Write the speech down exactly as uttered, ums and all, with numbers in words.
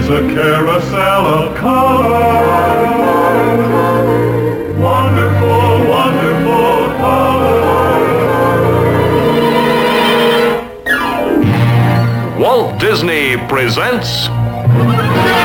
a carousel of color. Wonderful, wonderful color. Walt Disney presents